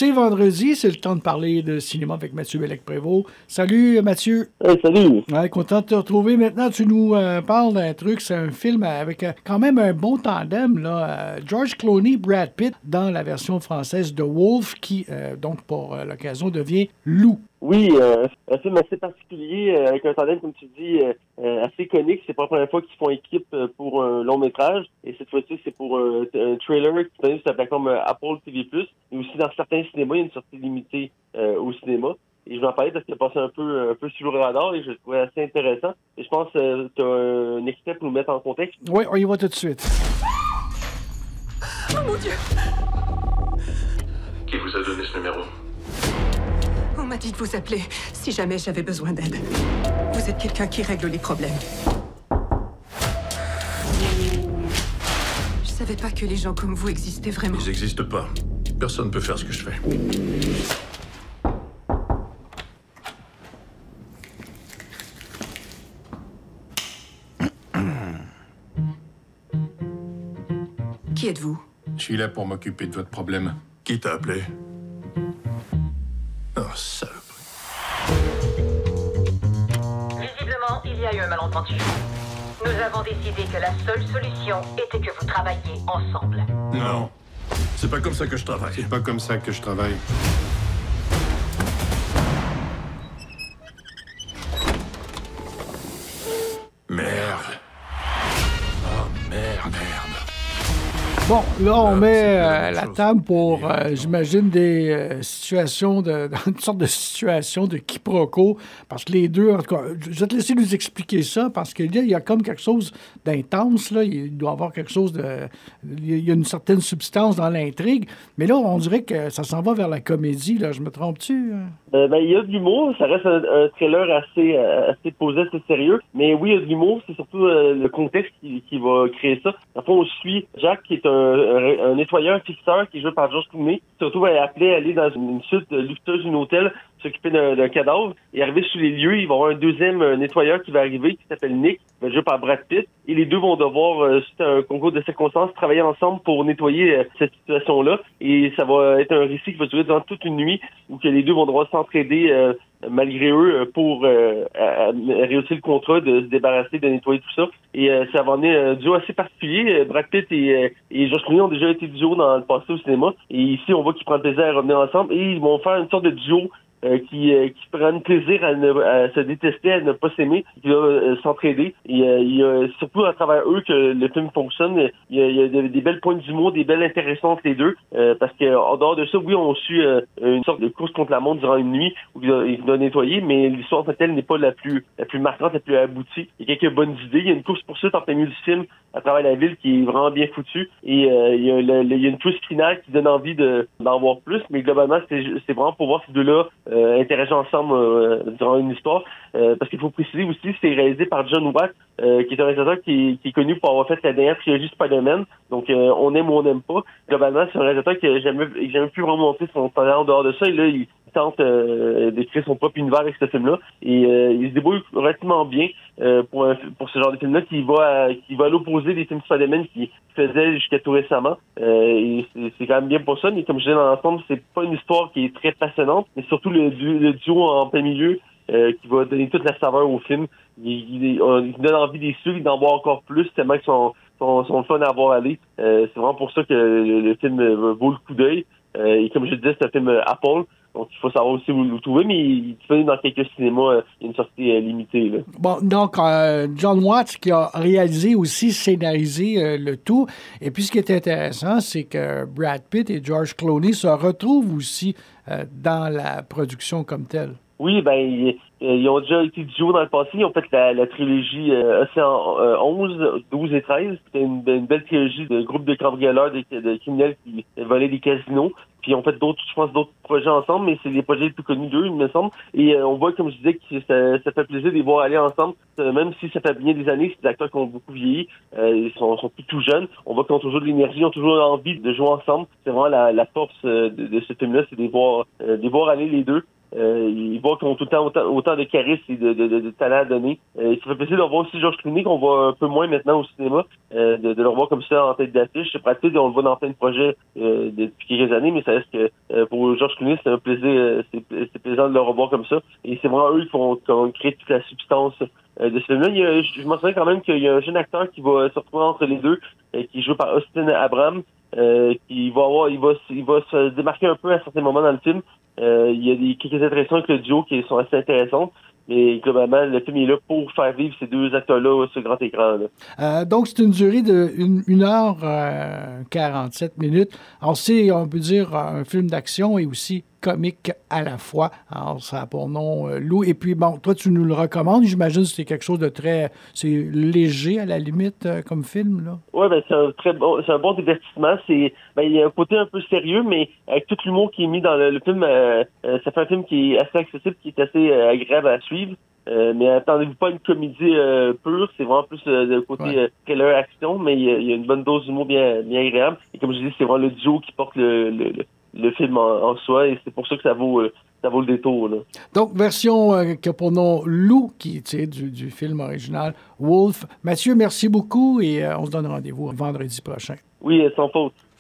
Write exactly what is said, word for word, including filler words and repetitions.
C'est vendredi, c'est le temps de parler de cinéma avec Mathieu Bellec-Prévost. Salut Mathieu. Hey, salut. Ouais, content de te retrouver. Maintenant, tu nous euh, parles d'un truc, c'est un film avec euh, quand même un bon tandem, là. Euh, George Clooney, Brad Pitt, dans la version française de Wolf, qui, euh, donc, pour euh, l'occasion, devient Loup. Oui, euh, un film assez particulier, euh, avec un tandem, comme tu dis, euh, assez iconique. C'est pas la première fois qu'ils font équipe euh, pour un long métrage. Et cette fois-ci, c'est pour euh, un trailer qui est disponible sur la plateforme euh, Apple T V plus. Et aussi, dans certains cinémas, il y a une sortie limitée euh, au cinéma. Et je vais en parler parce qu'il a passé un peu, un peu sur le radar et je le trouvais assez intéressant. Et je pense euh, que tu as un extrait pour nous mettre en contexte. Oui, on y va tout de suite. Oh mon Dieu! Qui vous a donné ce numéro? On m'a dit de vous appeler si jamais j'avais besoin d'aide. Vous êtes quelqu'un qui règle les problèmes. Je savais pas que les gens comme vous existaient vraiment. Ils n'existent pas. Personne ne peut faire ce que je fais. Qui êtes-vous? Je suis là pour m'occuper de votre problème. Qui t'a appelé? Oh, saloperie. Visiblement, il y a eu un malentendu. Nous avons décidé que la seule solution était que vous travailliez ensemble. Non. C'est pas comme ça que je travaille. C'est pas comme ça que je travaille. Merde. Oh, merde, merde. Bon, là, on met euh, la table pour, euh, j'imagine, des euh, situations, de, une sorte de situation de quiproquo, parce que les deux, en tout cas, je vais te laisser nous expliquer ça, parce qu'il y a, il y a comme quelque chose d'intense, là, il doit y avoir quelque chose de... Il y a une certaine substance dans l'intrigue, mais là, on dirait que ça s'en va vers la comédie, là, je me trompe-tu? Euh, ben, il y a de l'humour, ça reste un, un trailer assez, euh, assez posé, assez sérieux, mais oui, il y a de l'humour, c'est surtout euh, le contexte qui, qui va créer ça. Dans le fond, on suit Jack, qui est un, un, un nettoyeur fixeur qui est joué par George Clooney. Surtout, elle est appelé à aller dans une, une suite luxueuse d'une hôtel, s'occuper d'un, d'un cadavre, et arriver sur les lieux, il va y avoir un deuxième euh, nettoyeur qui va arriver, qui s'appelle Nick, qui va être joué par Brad Pitt, et les deux vont devoir, euh, suite à un concours de circonstances, travailler ensemble pour nettoyer euh, cette situation-là, et ça va être un récit qui va durer durant toute une nuit, où que les deux vont devoir s'entraider euh, malgré eux pour euh, à, à réussir le contrat de se débarrasser, de nettoyer tout ça. Et euh, ça va amener un duo assez particulier. Brad Pitt et, et George Clooney ont déjà été duo dans le passé au cinéma. Et ici, on voit qu'ils prennent plaisir à revenir ensemble et ils vont faire une sorte de duo Euh, qui, euh, qui prennent plaisir à, ne, à se détester, à ne pas s'aimer, qui va euh, s'entraider. Et euh, il y a surtout à travers eux que le film fonctionne. Il y a, il y a des, des belles pointes d'humour, des belles interactions entre les deux. Euh, parce que en dehors de ça, oui, on suit euh, une sorte de course contre la montre durant une nuit où il doit, il doit nettoyer, mais l'histoire en tant que telle n'est pas la plus la plus marquante, la plus aboutie. Il y a quelques bonnes idées. Il y a une course poursuite en plein milieu du film à travers la ville qui est vraiment bien foutue. Et euh, il, y a le, le, il y a une twist finale qui donne envie de, d'en voir plus. Mais globalement, c'est, c'est vraiment pour voir ces deux-là Euh, interagir ensemble euh, durant une histoire. Euh, parce qu'il faut préciser aussi, c'est réalisé par John Watt, euh, qui est un réalisateur qui, qui est connu pour avoir fait la dernière trilogie Spider-Man. Donc, euh, on aime ou on n'aime pas. Globalement, c'est un réalisateur qui n'a jamais, jamais pu vraiment montrer son talent en dehors de ça. Et là, il tente euh, d'écrire son propre univers avec ce film-là. Et euh, il se débrouille relativement bien euh, pour, un, pour ce genre de film-là qui va à, qui va à l'opposé des films Spider-Man qui faisaient jusqu'à tout récemment. Euh, et c'est, c'est quand même bien pour ça. Mais comme je disais dans l'ensemble, c'est pas une histoire qui est très passionnante, mais surtout le, le duo en plein milieu euh, qui va donner toute la saveur au film. Il, il, il donne envie des suivre, d'en voir encore plus, tellement qu'ils sont, sont, sont fun à voir aller. Euh, c'est vraiment pour ça que le, le film vaut le coup d'œil. Euh, et comme je disais, c'est un film Apple. Donc, il faut savoir aussi où le trouver, mais il est disponible dans quelques cinémas. Euh, il y a une sortie euh, limitée. Là. Bon, donc, euh, John Watts, qui a réalisé aussi, scénarisé euh, le tout. Et puis, ce qui est intéressant, c'est que Brad Pitt et George Clooney se retrouvent aussi euh, dans la production comme telle. Oui, ben, ils, ils ont déjà été duo dans le passé. Ils ont fait la, la trilogie euh, Océan euh, onze, douze et treize. C'était une, une belle trilogie de groupes de cambrioleurs, de, de criminels qui volaient des casinos. Puis ils ont fait d'autres, je pense, d'autres projets ensemble, mais c'est les projets les plus connus d'eux, il me semble. Et euh, on voit, comme je disais, que ça, ça fait plaisir de les voir aller ensemble. Euh, même si ça fait bien des années, c'est des acteurs qui ont beaucoup vieilli. Euh, ils sont, sont plus tout jeunes. On voit qu'ils ont toujours de l'énergie, ils ont toujours envie de jouer ensemble. C'est vraiment la, la force euh, de, de ce film-là, c'est de les voir, euh, de les voir aller les deux. Euh, ils voient qu'ils ont tout le temps autant, autant de charisme et de, de, de, de talent à donner. Euh, ça fait plaisir de voir aussi George Clooney, qu'on voit un peu moins maintenant au cinéma, euh, de, de le revoir comme ça en tête d'affiche. C'est pratique, on le voit dans plein de projets euh, depuis quelques années, mais ça reste que euh, pour George Clooney, c'est un plaisir, euh, c'est, c'est plaisant de le revoir comme ça. Et c'est vraiment eux qui font, qui ont créé toute la substance euh, de ce film-là. Il y a, je, je m'en souviens quand même qu'il y a un jeune acteur qui va se retrouver entre les deux, euh, qui joue par Austin Abrams, euh, qui va avoir, il va, il va se démarquer un peu à certains moments dans le film. Euh, il y a des, quelques interactions avec le duo qui sont assez intéressantes. Mais globalement, le film est là pour faire vivre ces deux acteurs-là sur grand écran. Là. Euh, donc, c'est une durée de une heure quarante-sept minutes. Alors, c'est, on peut dire, un film d'action et aussi comique à la fois. Alors, ça a pour nom euh, Lou. Et puis, bon, toi, tu nous le recommandes. J'imagine que c'est quelque chose de très... C'est léger, à la limite, euh, comme film, là. Oui, ben, c'est un très bon, c'est un bon divertissement. C'est, ben, il y a un côté un peu sérieux, mais avec tout l'humour qui est mis dans le, le film, euh, euh, ça fait un film qui est assez accessible, qui est assez euh, agréable à suivre. Euh, mais attendez-vous pas une comédie euh, pure, c'est vraiment plus euh, le côté ouais. euh, thriller action, mais il y, y a une bonne dose d'humour bien, bien agréable. Et comme je dis, c'est vraiment le duo qui porte le, le, le film en, en soi, et c'est pour ça que ça vaut, euh, ça vaut le détour. Là. Donc, version euh, qui a pour nom Lou, qui est tirée du, du film original Wolf. Mathieu, merci beaucoup et euh, on se donne rendez-vous vendredi prochain. Oui, sans faute.